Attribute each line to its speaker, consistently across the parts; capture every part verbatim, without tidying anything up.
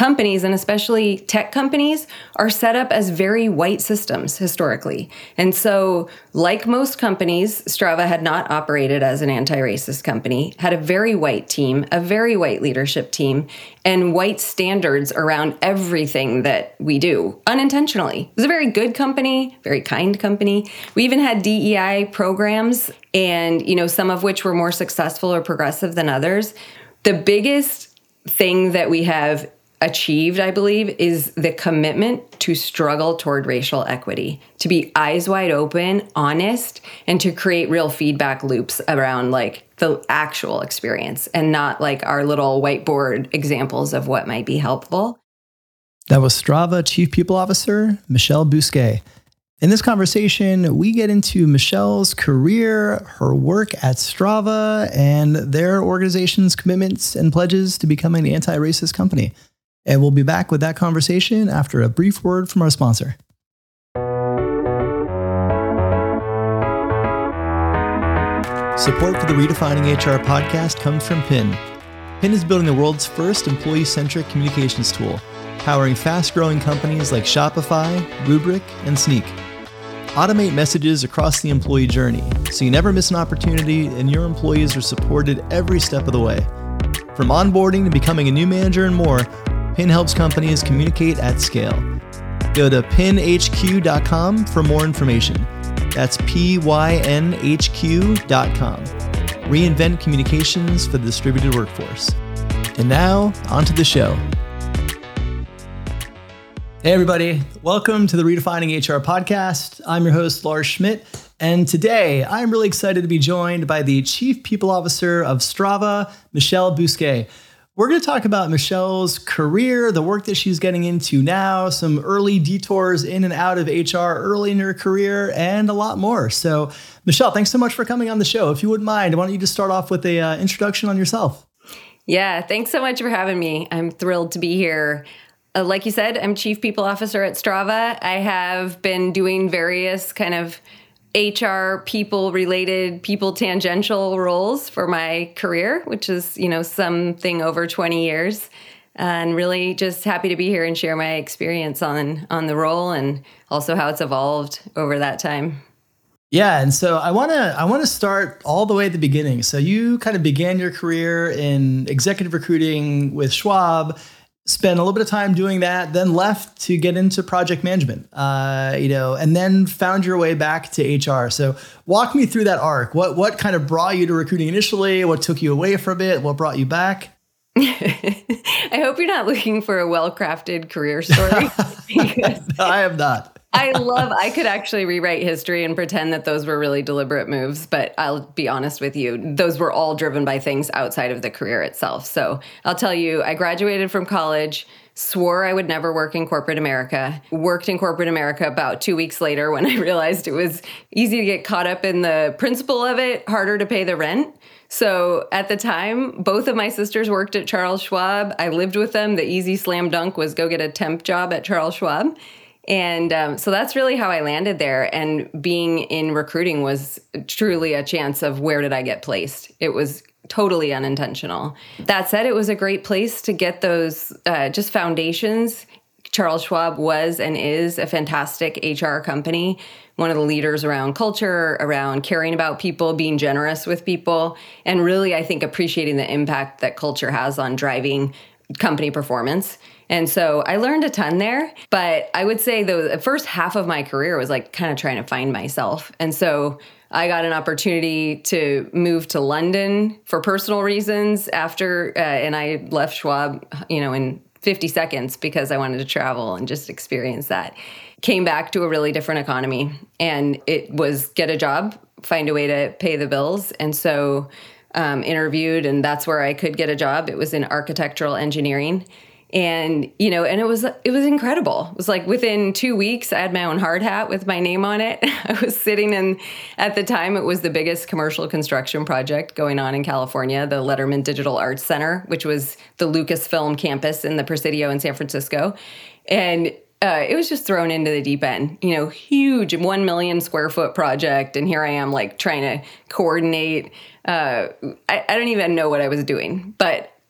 Speaker 1: companies, and especially tech companies, are set up as very white systems historically. And so, like most companies, Strava had not operated as an anti-racist company, had a very white team, a very white leadership team, and white standards around everything that we do, unintentionally. It was a very good company, very kind company. We even had D E I programs, and you know, some of which were more successful or progressive than others. The biggest thing that we have achieved, I believe, is the commitment to struggle toward racial equity, to be eyes wide open, honest, and to create real feedback loops around like the actual experience and not like our little whiteboard examples of what might be helpful.
Speaker 2: That was Strava Chief People Officer, Michelle Bousquet. In this conversation, we get into Michelle's career, her work at Strava, and their organization's commitments and pledges to becoming an anti-racist company. And we'll be back with that conversation after a brief word from our sponsor. Support for the Redefining H R podcast comes from Pin. Pin is building the world's first employee-centric communications tool, powering fast-growing companies like Shopify, Rubrik, and Sneak. Automate messages across the employee journey so you never miss an opportunity and your employees are supported every step of the way. From onboarding to becoming a new manager and more, Pin helps companies communicate at scale. Go to pin h q dot com for more information. That's P Y N H Q dot com. Reinvent communications for the distributed workforce. And now, onto the show. Hey everybody, welcome to the Redefining H R podcast. I'm your host, Lars Schmidt, and today I'm really excited to be joined by the Chief People Officer of Strava, Michelle Bousquet. We're going to talk about Michelle's career, the work that she's getting into now, some early detours in and out of H R early in her career, and a lot more. So, Michelle, thanks so much for coming on the show. If you wouldn't mind, why don't you just start off with a uh, introduction on yourself?
Speaker 1: Yeah, thanks so much for having me. I'm thrilled to be here. Uh, like you said, I'm Chief People Officer at Strava. I have been doing various kind of H R people-related, people-tangential roles for my career, which is, you know, something over twenty years. And really just happy to be here and share my experience on, on the role and also how it's evolved over that time.
Speaker 2: Yeah, and so I want to I want to start all the way at the beginning. So you kind of began your career in executive recruiting with Schwab, spent a little bit of time doing that, then left to get into project management, uh, you know, and then found your way back to H R. So walk me through that arc. What what kind of brought you to recruiting initially? What took you away from it? What brought you back?
Speaker 1: I hope you're not looking for a well-crafted career story.
Speaker 2: No, I am not.
Speaker 1: I love, I could actually rewrite history and pretend that those were really deliberate moves, but I'll be honest with you, those were all driven by things outside of the career itself. So I'll tell you, I graduated from college, swore I would never work in corporate America, worked in corporate America about two weeks later when I realized it was easy to get caught up in the principle of it, harder to pay the rent. So at the time, both of my sisters worked at Charles Schwab. I lived with them. The easy slam dunk was go get a temp job at Charles Schwab. And um, so that's really how I landed there. And being in recruiting was truly a chance of where did I get placed? It was totally unintentional. That said, it was a great place to get those uh, just foundations. Charles Schwab was and is a fantastic H R company, one of the leaders around culture, around caring about people, being generous with people, and really, I think, appreciating the impact that culture has on driving company performance. And so I learned a ton there, but I would say the, the first half of my career was like kind of trying to find myself. And so I got an opportunity to move to London for personal reasons after, uh, and I left Schwab, you know, in fifty seconds because I wanted to travel and just experience that. Came back to a really different economy, and it was get a job, find a way to pay the bills. And so um, interviewed, and that's where I could get a job. It was in architectural engineering. And, you know, and it was, it was incredible. It was like within two weeks, I had my own hard hat with my name on it. I was sitting in, at the time, it was the biggest commercial construction project going on in California, the Letterman Digital Arts Center, which was the Lucasfilm campus in the Presidio in San Francisco. And uh, it was just thrown into the deep end, you know, huge one million square foot project. And here I am like trying to coordinate. Uh, I, I don't even know what I was doing, but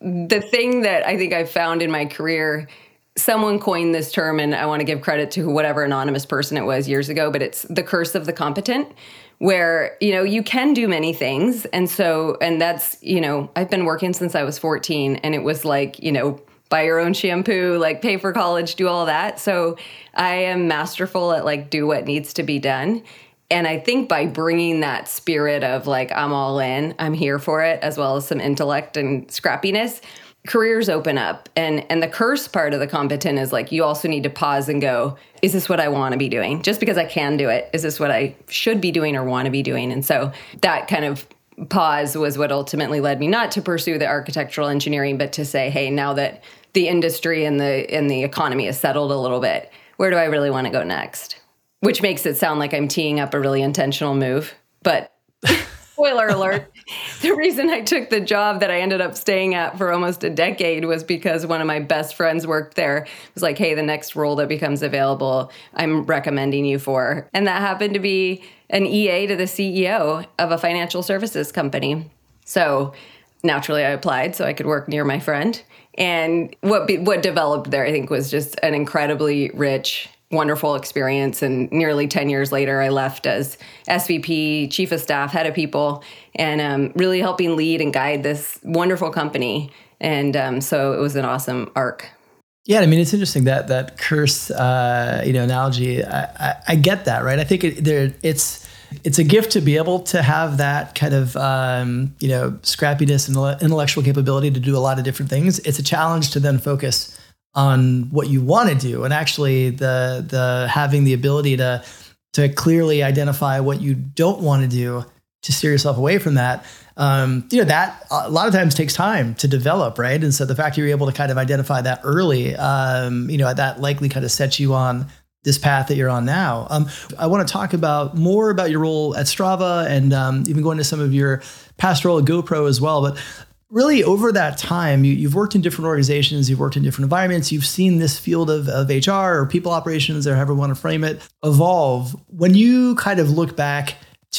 Speaker 1: the thing that I think I've found in my career, someone coined this term, and I want to give credit to whatever anonymous person it was years ago, but it's the curse of the competent, where, you know, you can do many things. And so, and that's, you know, I've been working since I was fourteen, and it was like, you know, buy your own shampoo, like pay for college, do all that. So I am masterful at like do what needs to be done. And I think by bringing that spirit of like, I'm all in, I'm here for it, as well as some intellect and scrappiness, careers open up. And and the curse part of the competent is like, you also need to pause and go, is this what I want to be doing? Just because I can do it, is this what I should be doing or want to be doing? And so that kind of pause was what ultimately led me not to pursue the architectural engineering, but to say, hey, now that the industry and the and the economy has settled a little bit, where do I really want to go next? Which makes it sound like I'm teeing up a really intentional move. But spoiler alert, the reason I took the job that I ended up staying at for almost a decade was because one of my best friends worked there. It was like, hey, the next role that becomes available, I'm recommending you for. And that happened to be an E A to the C E O of a financial services company. So naturally, I applied so I could work near my friend. And what be, what developed there, I think, was just an incredibly rich, wonderful experience. And nearly ten years later, I left as S V P, chief of staff, head of people, and um, really helping lead and guide this wonderful company. And um, so it was an awesome arc.
Speaker 2: Yeah, I mean, it's interesting that that curse, uh, you know, analogy. I, I, I get that, right? I think it, there, it's it's a gift to be able to have that kind of, um, you know, scrappiness and intellectual capability to do a lot of different things. It's a challenge to then focus on what you want to do, and actually the the having the ability to to clearly identify what you don't want to do, to steer yourself away from that. Um, you know, that a lot of times takes time to develop, right? And so the fact that you're able to kind of identify that early, um, you know, that likely kind of sets you on this path that you're on now. Um, I want to talk about more about your role at Strava, and um, even go into some of your past role at GoPro as well. But really, over that time, you, you've worked in different organizations, you've worked in different environments, you've seen this field of, of H R or people operations, or however you want to frame it, evolve. When you kind of look back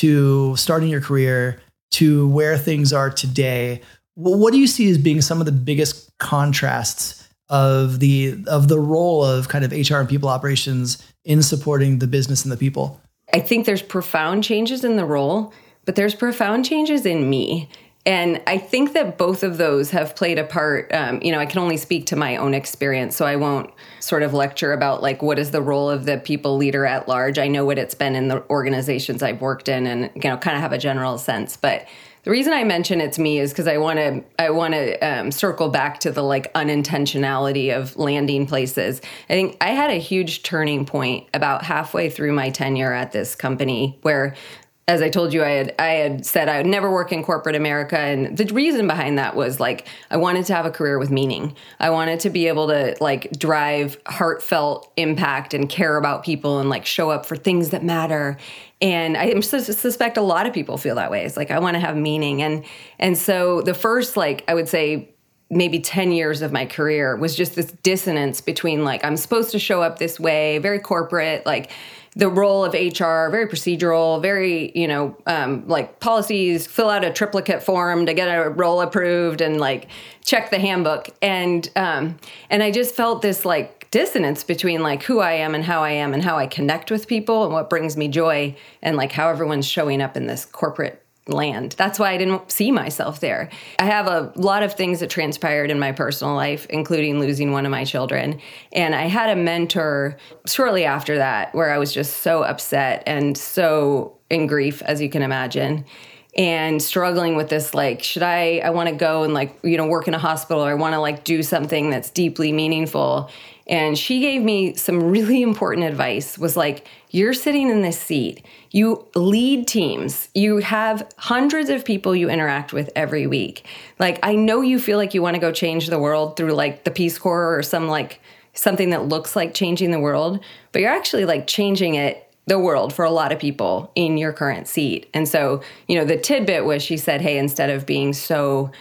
Speaker 2: to starting your career to where things are today, what do you see as being some of the biggest contrasts of the of the role of kind of H R and people operations in supporting the business and the people?
Speaker 1: I think there's profound changes in the role, but there's profound changes in me. And I think that both of those have played a part. Um, you know, I can only speak to my own experience, so I won't sort of lecture about like what is the role of the people leader at large. I know what it's been in the organizations I've worked in, and you know, kind of have a general sense. But the reason I mention it's me is because I want to I want to um, circle back to the like unintentionality of landing places. I think I had a huge turning point about halfway through my tenure at this company where, as I told you, I had I had said I would never work in corporate America. And the reason behind that was like, I wanted to have a career with meaning. I wanted to be able to like drive heartfelt impact and care about people and like show up for things that matter. And I suspect a lot of people feel that way. It's like, I want to have meaning. And and so the first, like, I would say maybe ten years of my career was just this dissonance between like, I'm supposed to show up this way, very corporate, like the role of H R, very procedural, very, you know, um, like policies, fill out a triplicate form to get a role approved and like check the handbook. And um, and I just felt this like dissonance between like who I am and how I am and how I connect with people and what brings me joy and like how everyone's showing up in this corporate land. That's why I didn't see myself there. I have a lot of things that transpired in my personal life, including losing one of my children. And I had a mentor shortly after that where I was just so upset and so in grief, as you can imagine, and struggling with this, like, should I, I want to go and like, you know, work in a hospital, or I want to like do something that's deeply meaningful. And she gave me some really important advice, was like, you're sitting in this seat, you lead teams, you have hundreds of people you interact with every week. Like, I know you feel like you want to go change the world through like the Peace Corps or some like something that looks like changing the world, but you're actually like changing it, the world, for a lot of people in your current seat. And so, you know, the tidbit was, she said, hey, instead of being so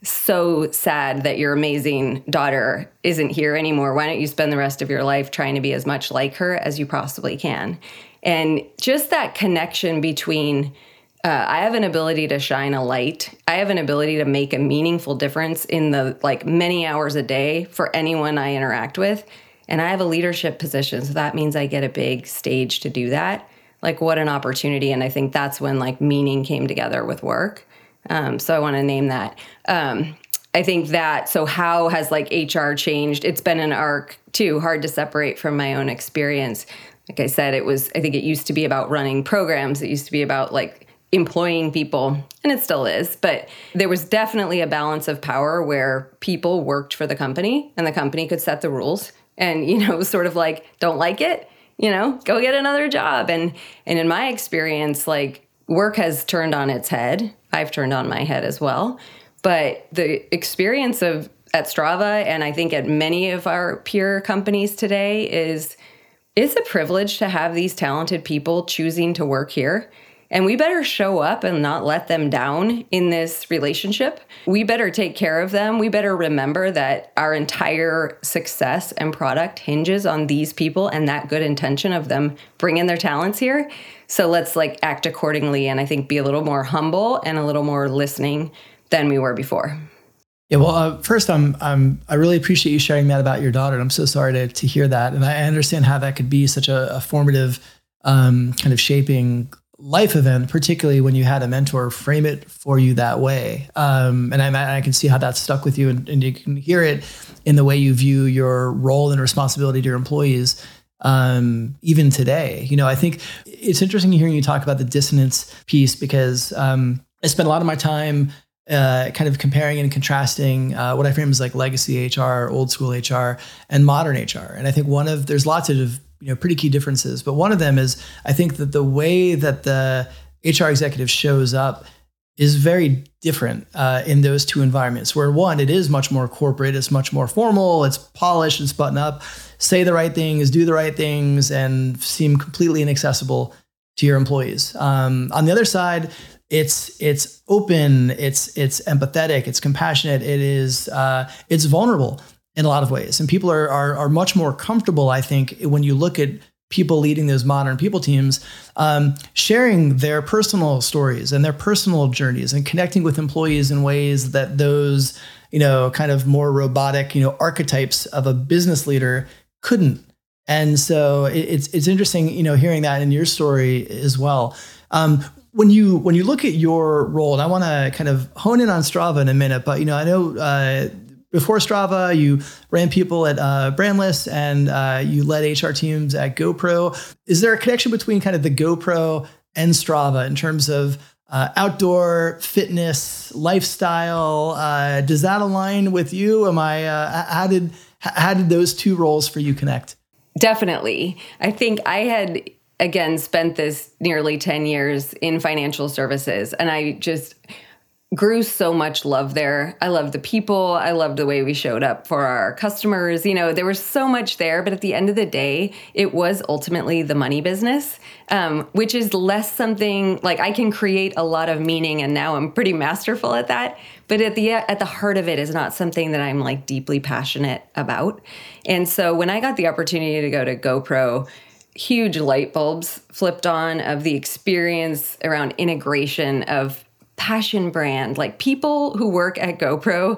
Speaker 1: so sad that your amazing daughter isn't here anymore, why don't you spend the rest of your life trying to be as much like her as you possibly can? And just that connection between Uh, I have an ability to shine a light. I have an ability to make a meaningful difference in the like many hours a day for anyone I interact with. And I have a leadership position. So that means I get a big stage to do that. Like, what an opportunity. And I think that's when like meaning came together with work. Um, so I want to name that. Um, I think that, so how has like H R changed? It's been an arc too, hard to separate from my own experience. Like I said, it was, I think it used to be about running programs. It used to be about like employing people, and it still is. But there was definitely a balance of power where people worked for the company and the company could set the rules. And, you know, it was sort of like, don't like it, you know, go get another job. And, and in my experience, like work has turned on its head. I've turned on my head as well. But the experience of at Strava, and I think at many of our peer companies today, is it's a privilege to have these talented people choosing to work here. And we better show up and not let them down in this relationship. We better take care of them. We better remember that our entire success and product hinges on these people and that good intention of them bringing their talents here. So let's like act accordingly, and I think be a little more humble and a little more listening than we were before.
Speaker 2: Yeah, well, uh, first, I'm, I'm, I really appreciate you sharing that about your daughter. And I'm so sorry to, to hear that. And I understand how that could be such a, a formative um, kind of shaping life event, particularly when you had a mentor frame it for you that way. Um, and I, I can see how that stuck with you, and, and you can hear it in the way you view your role and responsibility to your employees. Um, even today, you know, I think it's interesting hearing you talk about the dissonance piece, because um, I spent a lot of my time Uh, kind of comparing and contrasting uh, what I frame as like legacy H R, old school H R, and modern H R. And I think one of, there's lots of, you know, pretty key differences, but one of them is I think that the way that the H R executive shows up is very different uh, in those two environments, where one, it is much more corporate, it's much more formal, it's polished, it's buttoned up, say the right things, do the right things, and seem completely inaccessible to your employees. Um, on the other side, It's it's open, it's it's empathetic, it's compassionate, it is uh, it's vulnerable in a lot of ways, and people are, are are much more comfortable, I think, when you look at people leading those modern people teams, um, sharing their personal stories and their personal journeys, and connecting with employees in ways that those, you know, kind of more robotic, you know, archetypes of a business leader couldn't. And so it, it's it's interesting, you know, hearing that in your story as well. Um, When you when you look at your role, and I want to kind of hone in on Strava in a minute, but you know, I know uh, before Strava, you ran people at uh, Brandless, and uh, you led H R teams at GoPro. Is there a connection between kind of the GoPro and Strava in terms of uh, outdoor fitness, lifestyle? Uh, does that align with you? Am I? Uh, how did how did those two roles for you connect?
Speaker 1: Definitely. I think I had, again, spent this nearly ten years in financial services, and I just grew so much love there. I loved the people. I loved the way we showed up for our customers. You know, there was so much there, but at the end of the day, it was ultimately the money business, um, which is less something like I can create a lot of meaning, and now I'm pretty masterful at that. But at the at the heart of it is not something that I'm like deeply passionate about. And so when I got the opportunity to go to GoPro, huge light bulbs flipped on of the experience around integration of passion brand. Like, people who work at GoPro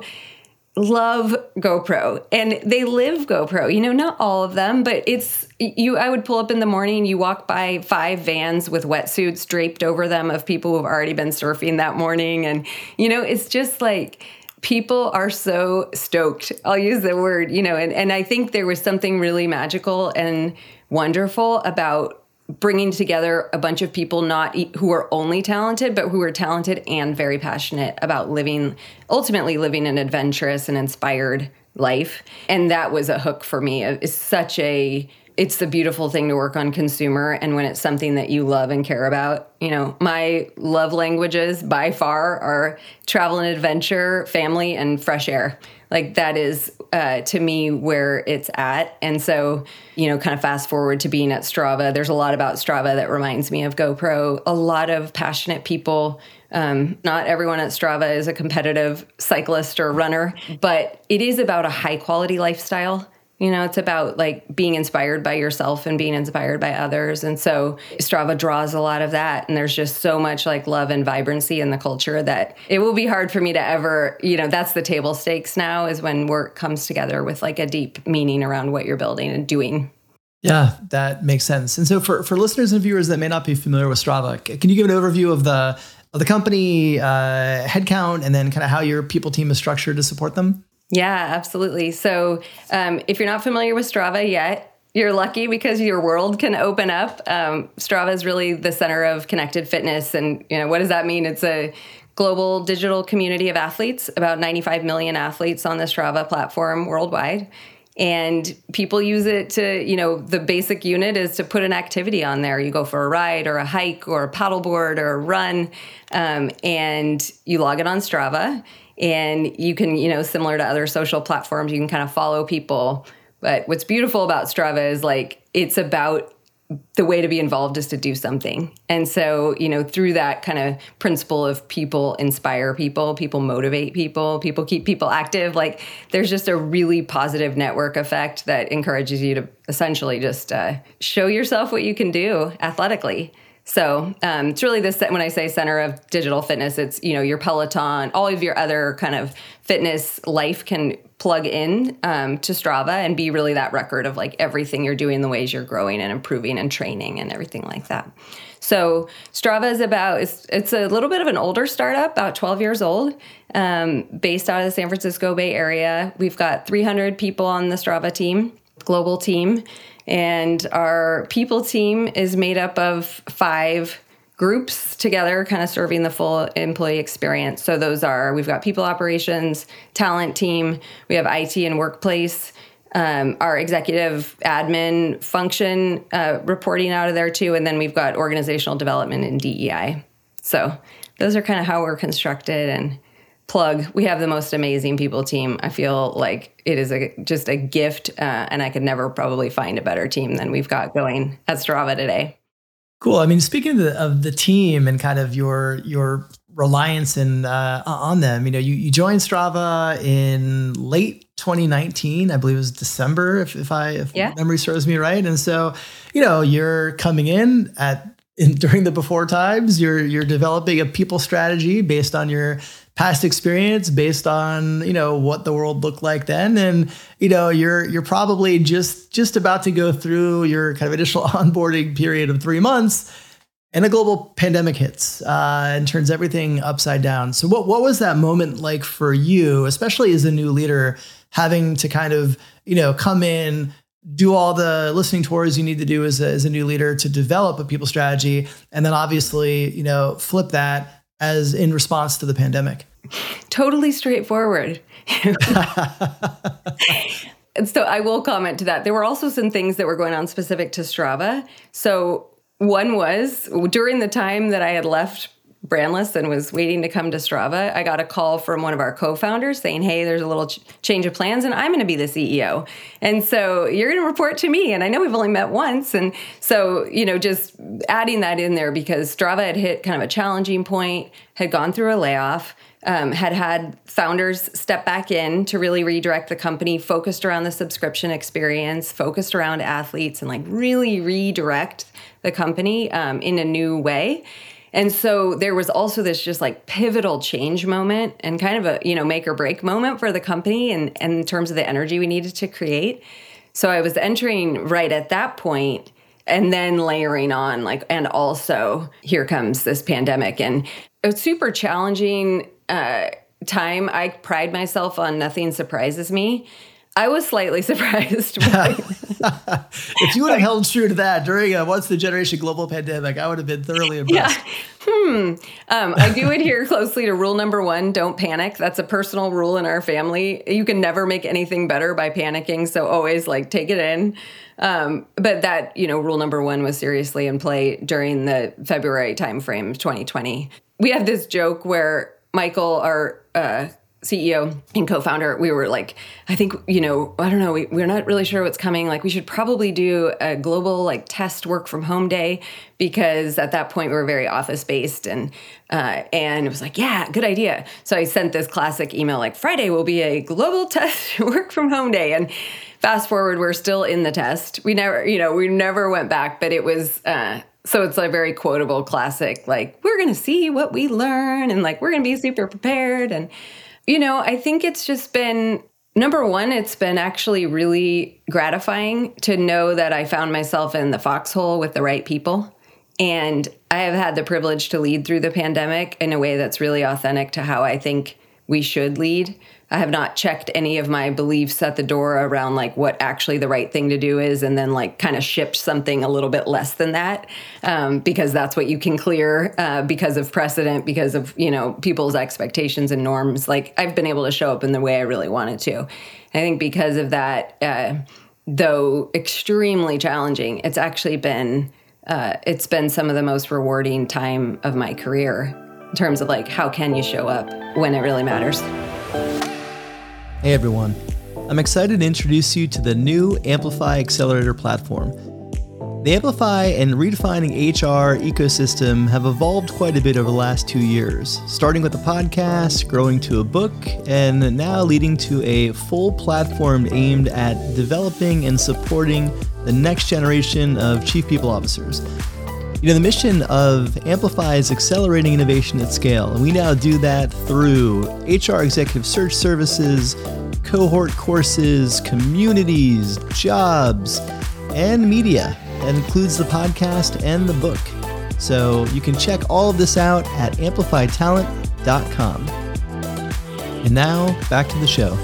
Speaker 1: love GoPro and they live GoPro. You know, not all of them, but it's you. I would pull up in the morning, you walk by five vans with wetsuits draped over them of people who've already been surfing that morning. And, you know, it's just like, people are so stoked. I'll use the word, you know, and, and I think there was something really magical and wonderful about bringing together a bunch of people not who are only talented, but who are talented and very passionate about living, ultimately living an adventurous and inspired life. And that was a hook for me. It's such a, it's the beautiful thing to work on consumer. And when it's something that you love and care about, you know, my love languages by far are travel and adventure, family, and fresh air. Like, that is, uh, to me, where it's at. And so, you know, kind of fast forward to being at Strava, there's a lot about Strava that reminds me of GoPro. A lot of passionate people. Um, not everyone at Strava is a competitive cyclist or runner, but it is about a high quality lifestyle. You know, it's about like being inspired by yourself and being inspired by others. And so Strava draws a lot of that. And there's just so much like love and vibrancy in the culture that it will be hard for me to ever, you know, that's the table stakes now, is when work comes together with like a deep meaning around what you're building and doing.
Speaker 2: Yeah, that makes sense. And so for, for listeners and viewers that may not be familiar with Strava, can you give an overview of the of the company, uh, headcount, and then kind of how your people team is structured to support them?
Speaker 1: Yeah, absolutely. So um, if you're not familiar with Strava yet, you're lucky because your world can open up. Um, Strava is really the center of connected fitness. And you know, what does that mean? It's a global digital community of athletes, about ninety-five million athletes on the Strava platform worldwide. And people use it to, you know, the basic unit is to put an activity on there. You go for a ride or a hike or a paddleboard or a run, um, and you log it on Strava. And you can, you know, similar to other social platforms, you can kind of follow people. But what's beautiful about Strava is like, it's about the way to be involved is to do something. And so, you know, through that kind of principle of people inspire people, people motivate people, people keep people active, like there's just a really positive network effect that encourages you to essentially just uh, show yourself what you can do athletically. So um, it's really this, when I say center of digital fitness, it's, you know, your Peloton, all of your other kind of fitness life can plug in um, to Strava and be really that record of like everything you're doing, the ways you're growing and improving and training and everything like that. So Strava is about, it's, it's a little bit of an older startup, about twelve years old, um, based out of the San Francisco Bay Area. We've got three hundred people on the Strava team, global team. And our people team is made up of five groups together, kind of serving the full employee experience. So those are, we've got people operations, talent team, we have I T and workplace, um, our executive admin function uh, reporting out of there too. And then we've got organizational development and D E I. So those are kind of how we're constructed. And plug, we have the most amazing people team. I feel like it is a, just a gift, uh, and I could never probably find a better team than we've got going at Strava today.
Speaker 2: Cool. I mean, speaking of the, of the team and kind of your your reliance in, uh, on them, you know, you, you joined Strava in late twenty nineteen, I believe it was December, if, if I if yeah. memory serves me right. And so, you know, you're coming in at in, during the before times, you're you're developing a people strategy based on your past experience, based on, you know, what the world looked like then. And, you know, you're you're probably just just about to go through your kind of initial onboarding period of three months and a global pandemic hits uh, and turns everything upside down. So what, what was that moment like for you, especially as a new leader, having to kind of, you know, come in, do all the listening tours you need to do as a, as a new leader to develop a people strategy, and then obviously, you know, flip that as in response to the pandemic?
Speaker 1: Totally straightforward. And so I will comment to that. There were also some things that were going on specific to Strava. So one was during the time that I had left Brandless and was waiting to come to Strava, I got a call from one of our co-founders saying, hey, there's a little ch- change of plans and I'm going to be the C E O. And so you're going to report to me. And I know we've only met once. And so, you know, just adding that in there because Strava had hit kind of a challenging point, had gone through a layoff, um, had had founders step back in to really redirect the company, focused around the subscription experience, focused around athletes, and like really redirect the company um, in a new way. And so there was also this just like pivotal change moment and kind of a, you know, make or break moment for the company and, and in terms of the energy we needed to create. So I was entering right at that point and then layering on like, and also here comes this pandemic and a super challenging uh, time. I pride myself on nothing surprises me. I was slightly surprised. By
Speaker 2: if you would have held true to that during a once the generation global pandemic, I would have been thoroughly impressed.
Speaker 1: Yeah. Hmm. Um, I do adhere closely to rule number one, don't panic. That's a personal rule in our family. You can never make anything better by panicking. So always like take it in. Um, but that, you know, rule number one was seriously in play during the February timeframe of twenty twenty. We have this joke where Michael, our uh, C E O and co-founder, we were like, I think, you know, I don't know, we, we're not really sure what's coming. Like we should probably do a global like test work from home day, because at that point we were very office based, and uh, and it was like, yeah, good idea. So I sent this classic email like, Friday will be a global test work from home day. And fast forward, we're still in the test. We never, you know, we never went back, but it was, uh, so it's a very quotable classic, like, we're going to see what we learn, and like, we're going to be super prepared. And you know, I think it's just been, number one, it's been actually really gratifying to know that I found myself in the foxhole with the right people. And I have had the privilege to lead through the pandemic in a way that's really authentic to how I think we should lead. I have not checked any of my beliefs at the door around like what actually the right thing to do is, and then like kind of shipped something a little bit less than that, um, because that's what you can clear uh, because of precedent, because of, you know, people's expectations and norms. Like I've been able to show up in the way I really wanted to. I think because of that, uh, though extremely challenging, it's actually been uh, it's been some of the most rewarding time of my career in terms of like how can you show up when it really matters.
Speaker 2: Hey everyone, I'm excited to introduce you to the new Amplify Accelerator platform. The Amplify and Redefining H R ecosystem have evolved quite a bit over the last two years, starting with a podcast, growing to a book, and now leading to a full platform aimed at developing and supporting the next generation of chief people officers. You know, the mission of Amplify is accelerating innovation at scale, and we now do that through H R executive search services, cohort courses, communities, jobs, and media. That includes the podcast and the book. So you can check all of this out at amplify talent dot com. And now, back to the show.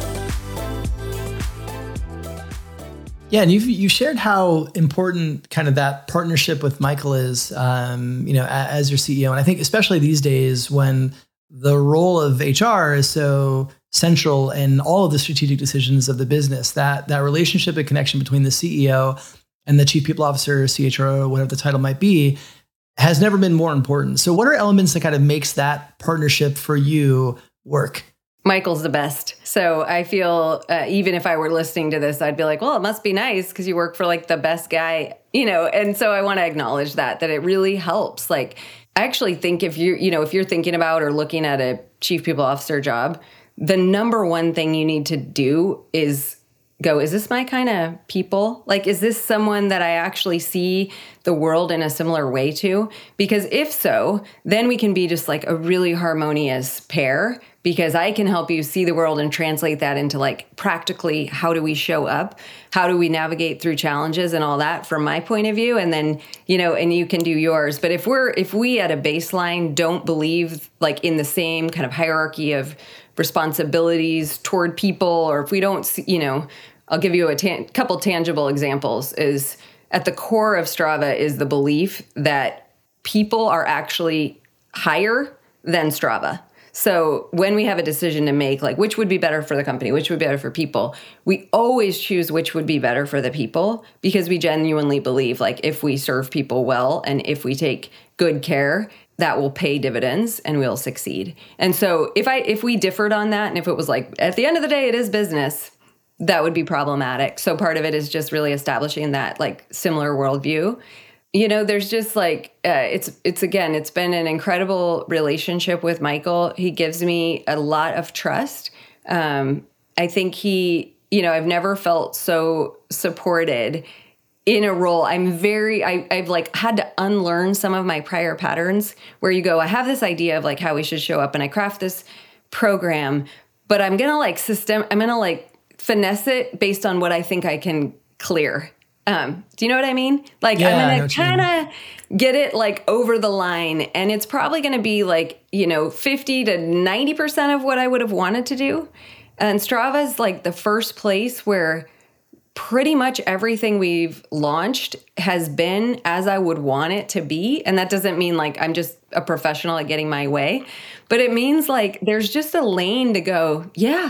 Speaker 3: Yeah, and you've you shared how important kind of that partnership with Michael is, um, you know, as your C E O. And I think especially these days when the role of H R is so central in all of the strategic decisions of the business, that that relationship and connection between the C E O and the chief people officer, C H R O, whatever the title might be, has never been more important. So what are elements that kind of makes that partnership for you work?
Speaker 1: Michael's the best. So I feel uh, even if I were listening to this, I'd be like, well, it must be nice because you work for like the best guy, you know? And so I want to acknowledge that, that it really helps. Like, I actually think if you, you know, if you're thinking about or looking at a chief people officer job, the number one thing you need to do is go, is this my kind of people? Like, is this someone that I actually see the world in a similar way to? Because if so, then we can be just like a really harmonious pair, because I can help you see the world and translate that into like practically how do we show up? How do we navigate through challenges and all that from my point of view? And then, you know, and you can do yours. But if we're, if we at a baseline don't believe like in the same kind of hierarchy of responsibilities toward people, or if we don't see, you know, I'll give you a ta- couple tangible examples. Is at the core of Strava is the belief that people are actually higher than Strava. So when we have a decision to make, like which would be better for the company, which would be better for people, we always choose which would be better for the people, because we genuinely believe like if we serve people well and if we take good care, that will pay dividends and we'll succeed. And so if I if we differed on that, and if it was like at the end of the day it is business, that would be problematic. So part of it is just really establishing that like similar worldview. You know, there's just like, uh, it's, it's again, it's been an incredible relationship with Michael. He gives me a lot of trust. Um, I think he, you know, I've never felt so supported in a role. I'm very, I, I've like had to unlearn some of my prior patterns where you go, I have this idea of like how we should show up and I craft this program, but I'm going to like system, I'm going to like finesse it based on what I think I can clear. Um, do you know what I mean? Like,
Speaker 3: yeah,
Speaker 1: I'm going to kind of get it like over the line, and it's probably going to be like, you know, fifty to ninety percent of what I would have wanted to do. And Strava is like the first place where pretty much everything we've launched has been as I would want it to be. And that doesn't mean like I'm just a professional at getting my way, but it means like there's just a lane to go, yeah,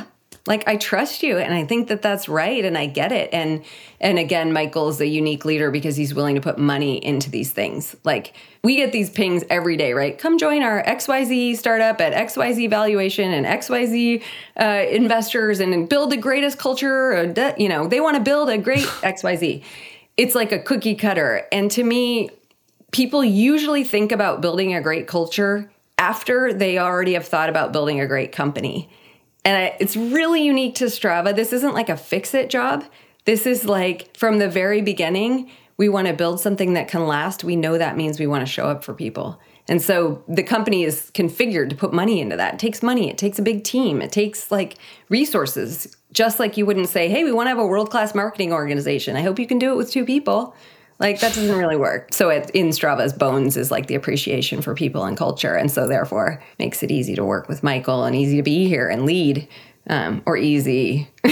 Speaker 1: Like, I trust you, and I think that that's right, and I get it. And and again, Michael's a unique leader because he's willing to put money into these things. Like, we get these pings every day, right? Come join our X Y Z startup at X Y Z valuation and X Y Z uh, investors and build the greatest culture. Or de- you know, they want to build a great X Y Z. It's like a cookie cutter. And to me, people usually think about building a great culture after they already have thought about building a great company. And I, it's really unique to Strava. This isn't like a fix-it job. This is like, from the very beginning, we want to build something that can last. We know that means we want to show up for people. And so the company is configured to put money into that. It takes money. It takes a big team. It takes like resources. Just like you wouldn't say, hey, we want to have a world-class marketing organization. I hope you can do it with two people. Like, that doesn't really work. So it, in Strava's bones is like the appreciation for people and culture. And so therefore makes it easy to work with Michael and easy to be here and lead, um, or easy. uh,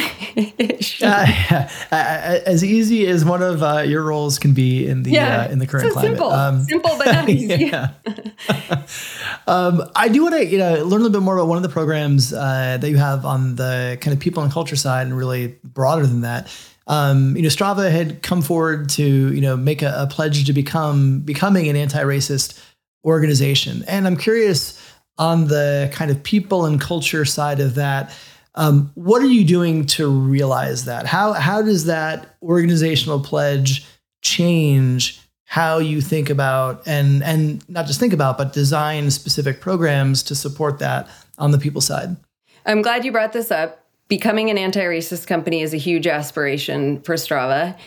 Speaker 3: yeah. uh, as easy as one of uh, your roles can be in the
Speaker 1: yeah.
Speaker 3: uh, in the current
Speaker 1: so
Speaker 3: climate.
Speaker 1: Simple,
Speaker 3: um,
Speaker 1: simple but not easy.
Speaker 3: Yeah. um, I do want to you know learn a little bit more about one of the programs uh, that you have on the kind of people and culture side, and really broader than that. Um, you know, Strava had come forward to, you know, make a, a pledge to become becoming an anti-racist organization. And I'm curious, on the kind of people and culture side of that, um, what are you doing to realize that? How how does that organizational pledge change how you think about and and not just think about, but design specific programs to support that on the people side?
Speaker 1: I'm glad you brought this up. Becoming an anti-racist company is a huge aspiration for Strava.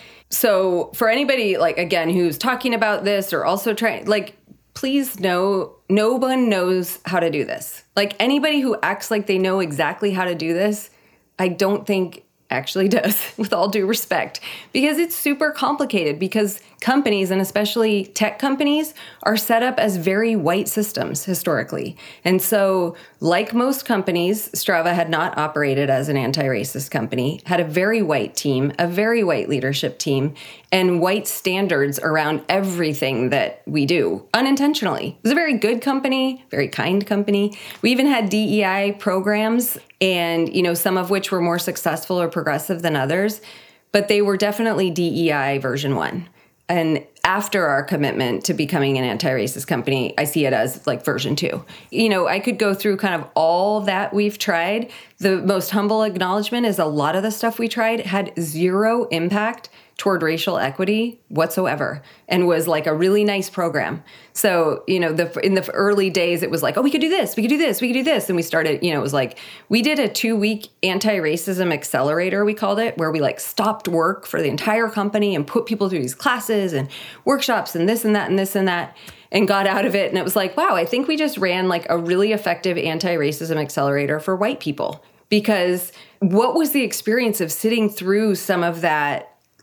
Speaker 1: So for anybody, like, again, who's talking about this or also trying, like, please know, no one knows how to do this. Like, anybody who acts like they know exactly how to do this, I don't think actually does, with all due respect, because it's super complicated, because companies, and especially tech companies, are set up as very white systems historically. And so, like most companies, Strava had not operated as an anti-racist company, had a very white team, a very white leadership team, and white standards around everything that we do, unintentionally. It was a very good company, very kind company. We even had D E I programs, and, you know, some of which were more successful or progressive than others, but they were definitely D E I version one. And after our commitment to becoming an anti-racist company, I see it as like version two. You know, I could go through kind of all that we've tried. The most humble acknowledgement is a lot of the stuff we tried had zero impact toward racial equity whatsoever, and was like a really nice program. So, you know, the in the early days, it was like, oh, we could do this, we could do this, we could do this. And we started, you know, it was like, we did a two-week anti-racism accelerator, we called it, where we like stopped work for the entire company and put people through these classes and workshops and this and that and this and that, and got out of it. And it was like, wow, I think we just ran like a really effective anti-racism accelerator for white people. Because what was the experience of sitting through some of that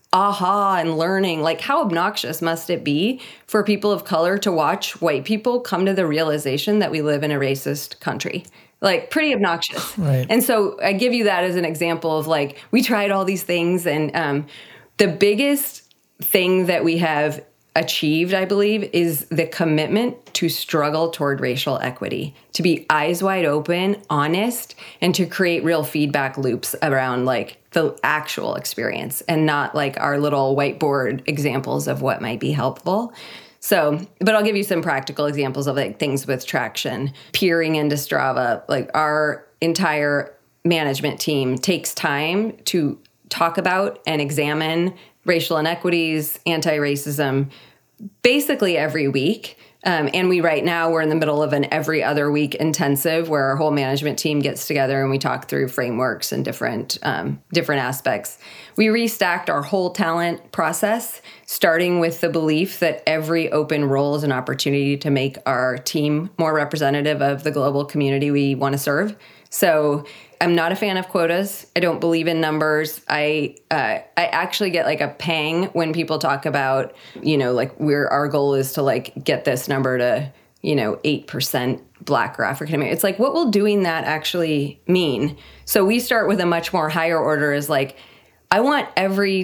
Speaker 1: aha and learning? Like, how obnoxious must it be for people of color to watch white people come to the realization that we live in a racist country? Like, pretty obnoxious.
Speaker 3: Right.
Speaker 1: And so I give you that as an example of like, we tried all these things, and um, the biggest thing that we have achieved, I believe, is the commitment to struggle toward racial equity, to be eyes wide open, honest, and to create real feedback loops around like the actual experience, and not like our little whiteboard examples of what might be helpful. So, but I'll give you some practical examples of like things with traction. Peering into Strava, like our entire management team takes time to talk about and examine racial inequities, anti-racism, basically every week. Um, and we right now, we're in the middle of an every other week intensive where our whole management team gets together and we talk through frameworks and different um, different aspects. We restacked our whole talent process, starting with the belief that every open role is an opportunity to make our team more representative of the global community we want to serve. So I'm not a fan of quotas. I don't believe in numbers. I uh, I actually get like a pang when people talk about, you know, like we're our goal is to like get this number to, you know, eight percent Black or African American. It's like, what will doing that actually mean? So we start with a much more higher order, is like, I want every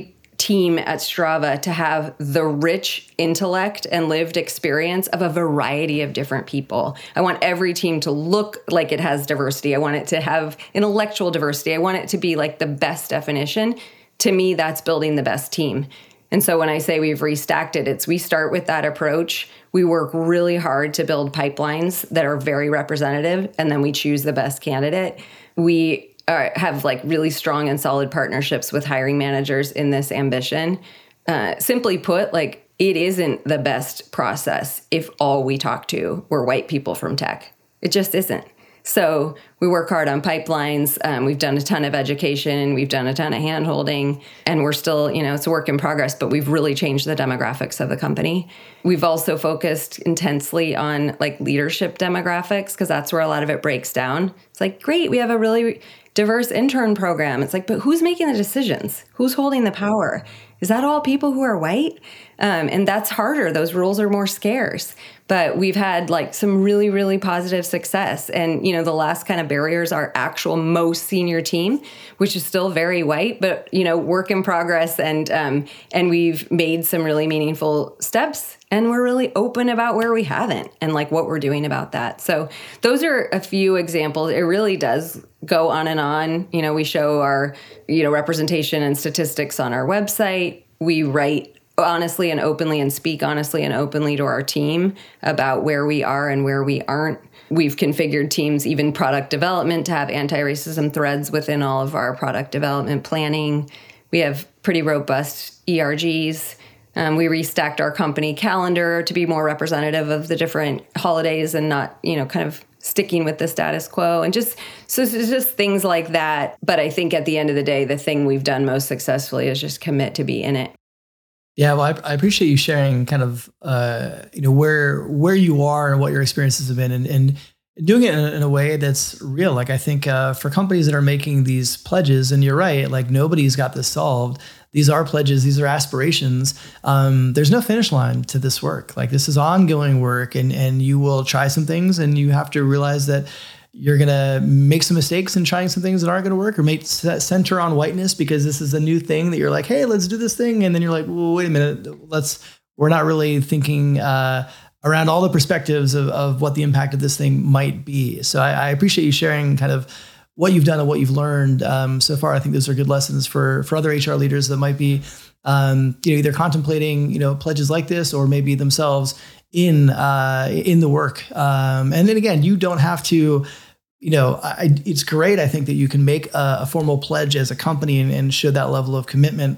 Speaker 1: team at Strava to have the rich intellect and lived experience of a variety of different people. I want every team to look like it has diversity. I want it to have intellectual diversity. I want it to be like the best definition. To me, that's building the best team. And so when I say we've restacked it, it's we start with that approach. We work really hard to build pipelines that are very representative, and then we choose the best candidate. We Uh, have like really strong and solid partnerships with hiring managers in this ambition. Uh, simply put, like it isn't the best process if all we talk to were white people from tech. It just isn't. So we work hard on pipelines. Um, we've done a ton of education. We've done a ton of hand-holding, and we're still, you know, it's a work in progress, but we've really changed the demographics of the company. We've also focused intensely on like leadership demographics because that's where a lot of it breaks down. It's like, great, we have a really diverse intern program. It's like, but who's making the decisions? Who's holding the power? Is that all people who are white? Um, and that's harder. Those roles are more scarce. But we've had like some really, really positive success. And, you know, the last kind of barriers are actual most senior team, which is still very white, but, you know, work in progress. And, um, and we've made some really meaningful steps. And we're really open about where we haven't and like what we're doing about that. So those are a few examples. It really does go on and on. You know, we show our, you know, representation and statistics on our website. We write honestly and openly and speak honestly and openly to our team about where we are and where we aren't. We've configured teams, even product development, to have anti-racism threads within all of our product development planning. We have pretty robust E R Gs. Um, we restacked our company calendar to be more representative of the different holidays and not, you know, kind of sticking with the status quo and just, so it's just things like that. But I think at the end of the day, the thing we've done most successfully is just commit to be in it.
Speaker 3: Yeah, well, I, I appreciate you sharing kind of, uh, you know, where where you are and what your experiences have been, and, and doing it in a, in a way that's real. Like I think uh, for companies that are making these pledges, and you're right, like nobody's got this solved. These are pledges. These are aspirations. Um, there's no finish line to this work. Like this is ongoing work, and and you will try some things, and you have to realize that you're going to make some mistakes in trying some things that aren't going to work, or make center on whiteness because this is a new thing that you're like, hey, let's do this thing. And then you're like, well, wait a minute, let's, we're not really thinking uh, around all the perspectives of, of what the impact of this thing might be. So I, I appreciate you sharing kind of what you've done and what you've learned um, so far. I think those are good lessons for, for other H R leaders that might be um, you know, either contemplating, you know, pledges like this, or maybe themselves in uh, in the work. Um, and then again, you don't have to, you know, I, it's great. I think that you can make a, a formal pledge as a company and, and show that level of commitment.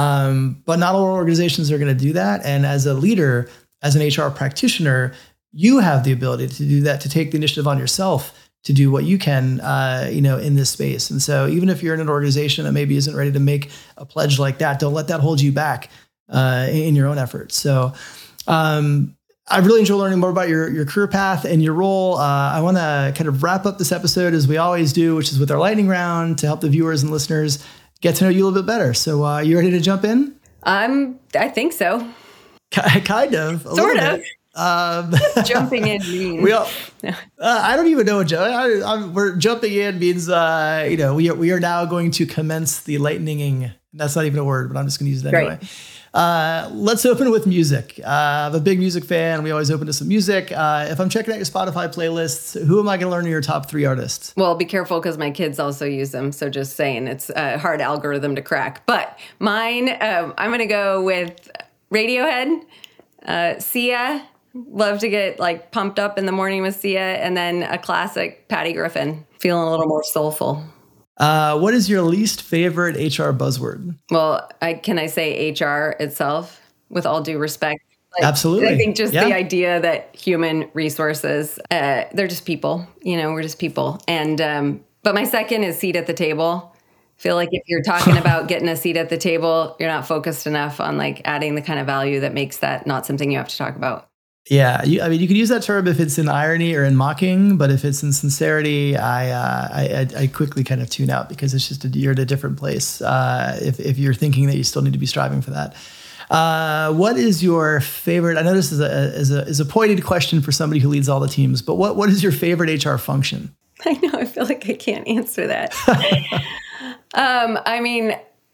Speaker 3: Um, but not all organizations are going to do that. And as a leader, as an H R practitioner, you have the ability to do that, to take the initiative on yourself, to do what you can, uh, you know, in this space. And so even if you're in an organization that maybe isn't ready to make a pledge like that, don't let that hold you back uh, in your own efforts. So, um, I've really enjoyed learning more about your, your career path and your role. Uh, I want to kind of wrap up this episode as we always do, which is with our lightning round, to help the viewers and listeners get to know you a little bit better. So uh, you ready to jump in?
Speaker 1: Um, I think so.
Speaker 3: Kind of. A
Speaker 1: sort of.
Speaker 3: Um,
Speaker 1: jumping in means.
Speaker 3: We all, uh, I don't even know what jump. I, I'm, we're jumping in means, uh, you know, we are, we are now going to commence the lightninging. That's not even a word, but I'm just going to use it anyway.
Speaker 1: Right.
Speaker 3: Uh, let's open with music. Uh, I'm a big music fan. We always open to some music. Uh, if I'm checking out your Spotify playlists, who am I going to learn are your top three artists?
Speaker 1: Well, be careful because my kids also use them. So just saying, it's a hard algorithm to crack. But mine, um, I'm going to go with Radiohead, uh, Sia. Love to get like pumped up in the morning with Sia, and then a classic Patty Griffin, feeling a little more soulful.
Speaker 3: Uh, what is your least favorite H R buzzword?
Speaker 1: Well, I, can I say H R itself, with all due respect? Like,
Speaker 3: Absolutely.
Speaker 1: I think just
Speaker 3: yeah.
Speaker 1: the idea that human resources, uh, they're just people. You know, we're just people. And um, but my second is seat at the table. I feel like if you're talking about getting a seat at the table, you're not focused enough on like adding the kind of value that makes that not something you have to talk about.
Speaker 3: Yeah, you, I mean, you could use that term if it's in irony or in mocking, but if it's in sincerity, I uh, I, I quickly kind of tune out because it's just a, you're at a different place. Uh, if if you're thinking that you still need to be striving for that, uh, what is your favorite? I know this is a is a is a pointed question for somebody who leads all the teams, but what what is your favorite H R function?
Speaker 1: I know. I feel like I can't answer that. um, I mean,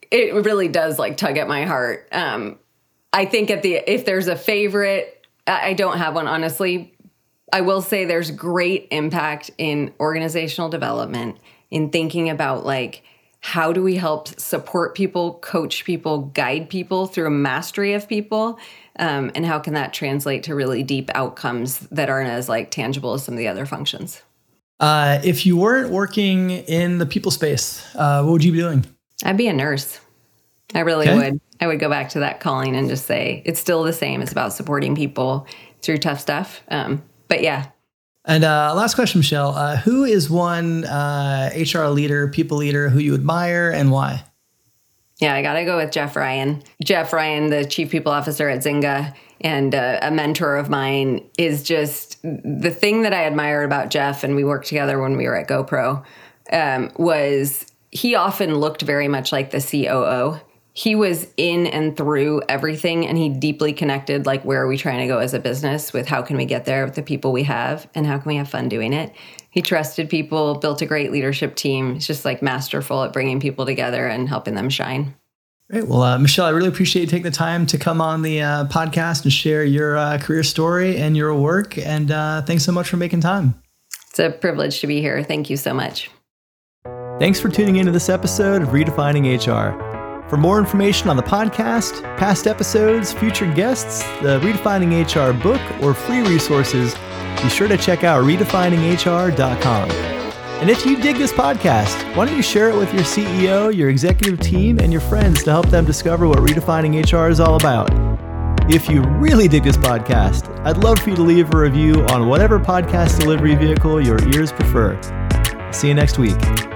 Speaker 1: it really does like tug at my heart. Um, I think at the if there's a favorite, I don't have one, honestly. I will say there's great impact in organizational development, in thinking about like, how do we help support people, coach people, guide people through a mastery of people? Um, and how can that translate to really deep outcomes that aren't as like tangible as some of the other functions?
Speaker 3: Uh, if you weren't working in the people space, uh, what would you be doing?
Speaker 1: I'd be a nurse. I really
Speaker 3: Okay.
Speaker 1: would. I would go back to that calling and just say, it's still the same. It's about supporting people through tough stuff. Um, but yeah.
Speaker 3: And uh, last question, Michelle. Uh, who is one uh, H R leader, people leader who you admire and why?
Speaker 1: Yeah, I got to go with Jeff Ryan. Jeff Ryan, the chief people officer at Zynga and uh, a mentor of mine, is just the thing that I admire about Jeff, and we worked together when we were at GoPro, um, was he often looked very much like the C O O. He was in and through everything, and he deeply connected, like, where are we trying to go as a business with how can we get there with the people we have and how can we have fun doing it. He trusted people, built a great leadership team. He's just like masterful at bringing people together and helping them shine.
Speaker 3: Great. Well, uh, Michelle, I really appreciate you taking the time to come on the uh, podcast and share your uh, career story and your work. And uh, thanks so much for making time.
Speaker 1: It's a privilege to be here. Thank you so much.
Speaker 2: Thanks for tuning into this episode of Redefining H R. For more information on the podcast, past episodes, future guests, the Redefining H R book, or free resources, be sure to check out redefining H R dot com. And if you dig this podcast, why don't you share it with your C E O, your executive team, and your friends to help them discover what Redefining H R is all about. If you really dig this podcast, I'd love for you to leave a review on whatever podcast delivery vehicle your ears prefer. See you next week.